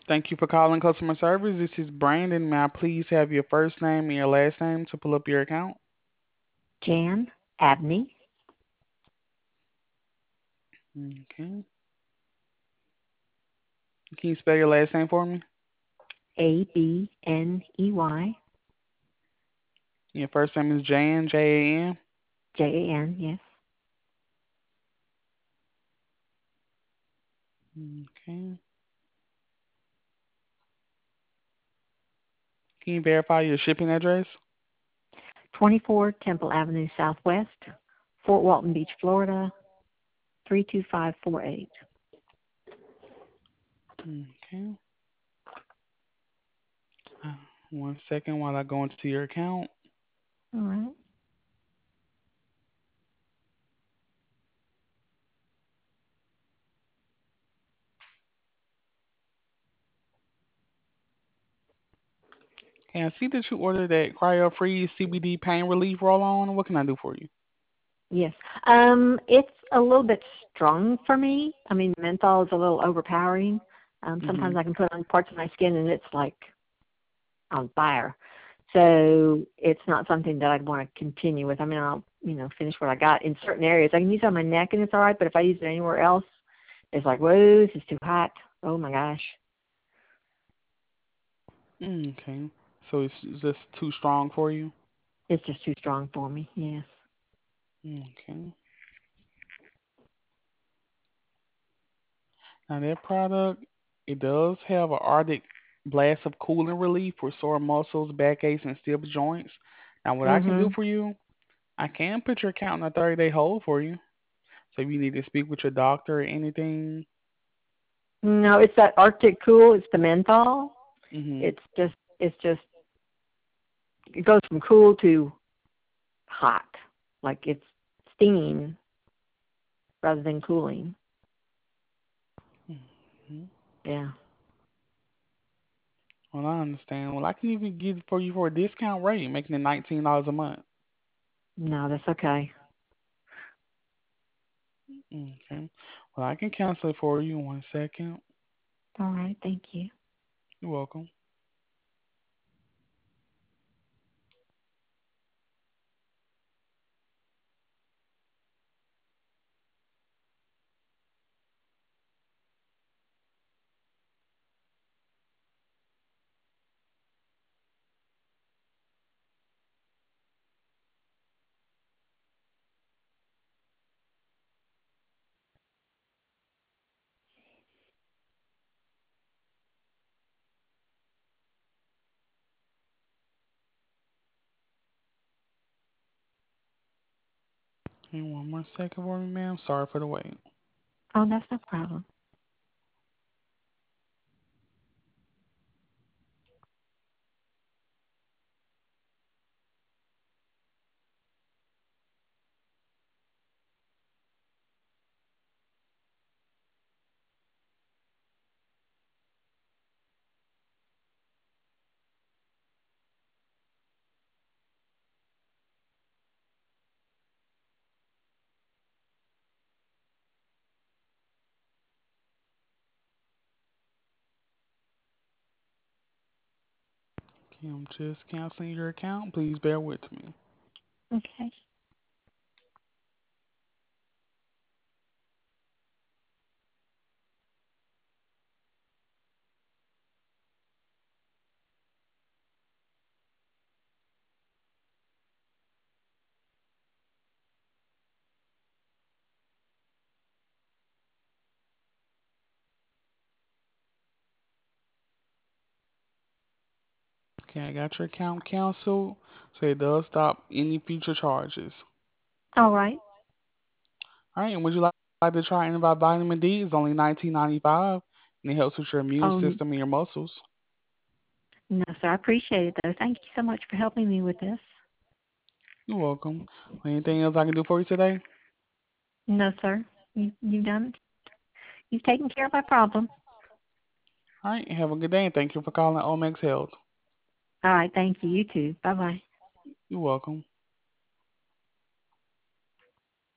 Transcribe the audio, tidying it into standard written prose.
Thank you for calling customer service. This is Brandon. May I please have your first name and your last name to pull up your account? Jan Abney, Okay. Can you spell your last name for me? Abney, Your first name is Jan, Jan. Jan, yes. Okay. Can you verify your shipping address? 24 Temple Avenue Southwest, Fort Walton Beach, Florida, 32548. Okay. Uh, 1 second while I go into your account. All right. Can I see that you ordered that Cryo Freeze CBD pain relief roll on? What can I do for you? Yes. It's a little bit strong for me. I mean, menthol is a little overpowering. Sometimes Mhm. I can put it on parts of my skin and it's like on fire. So it's not something that I'd want to continue with. I mean, I'll, finish what I got in certain areas. I can use it on my neck and it's all right, but if I use it anywhere else, it's like, whoa, this is too hot. Oh my gosh. Okay. So it's just too strong for you? It's just too strong for me. Yes. Okay. Now that product, it does have an Arctic blast of cooling relief for sore muscles, backaches, and stiff joints. Now what I can do Mhm. for you, I can put your account on a 30-day hold for you. So if you need to speak with your doctor or anything, No, it's that Arctic Cool. It's the menthol. hmm It's just it goes from cool to hot, like it's stinging rather than cooling. hmm Yeah. well I understand. Well I can even get it for you for a discount rate, making it $19 a month. No, that's okay. Okay. Well I can cancel it for you in 1 second. All right. Thank you. You're welcome. Okay, 1 more second for me, ma'am. Sorry for the wait. Oh, that's no problem. Okay, I'm just canceling your account. Please bear with me. Okay. Okay, I got your account canceled, so it does stop any future charges. All right. All right, and would you like to try Invite Vitamin D? It's only 19.95, and it helps with your immune Oh, system and your muscles. no, sir. I appreciate it, though. Thank you so much for helping me with this. You're welcome. Anything else I can do for you today? No, sir. You've done. You've taken care of my problem. All right, have a good day, and thank you for calling Omex Health. All right. Thank you. You too. Bye bye. You're welcome.